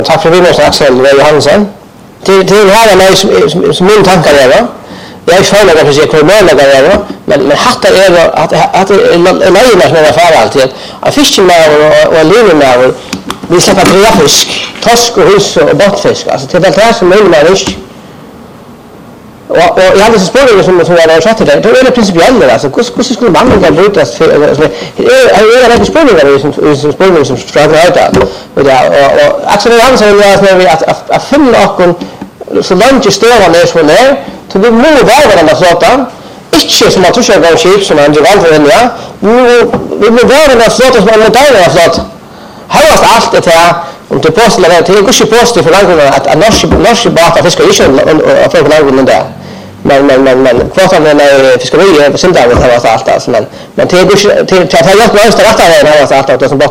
Tack för vi Axel Johansson. Till här är som min tankar är. Jag är för att försöka komma där men hatta är att lejerna som är för alltid. Att fiskarna och linjerna vi släpper tre fisk, torsk och hus och bottfisk. Alltså till det här som man fisk. Och jag hade så spårningar som jag har sagt till dig. Då är det principiellt alltså. Hur skulle man kunna brytas för är det spårningar som spårningar som sträcker ut där. Och Axel Johansson vill att finna och så långt större är som är. Så vi måste vara den där flottan. Inte som att tuska gå skip som han gör för ja. Vi måste vara den där flottan som är modern flott. Här är allt det här om du postar det till kanske posta för långt att norska båtar fiskar inte och för långt där. Men kvartan när fiskeriet på sin dag har varit allt alltså men till att ha gjort något rätt där har varit allt som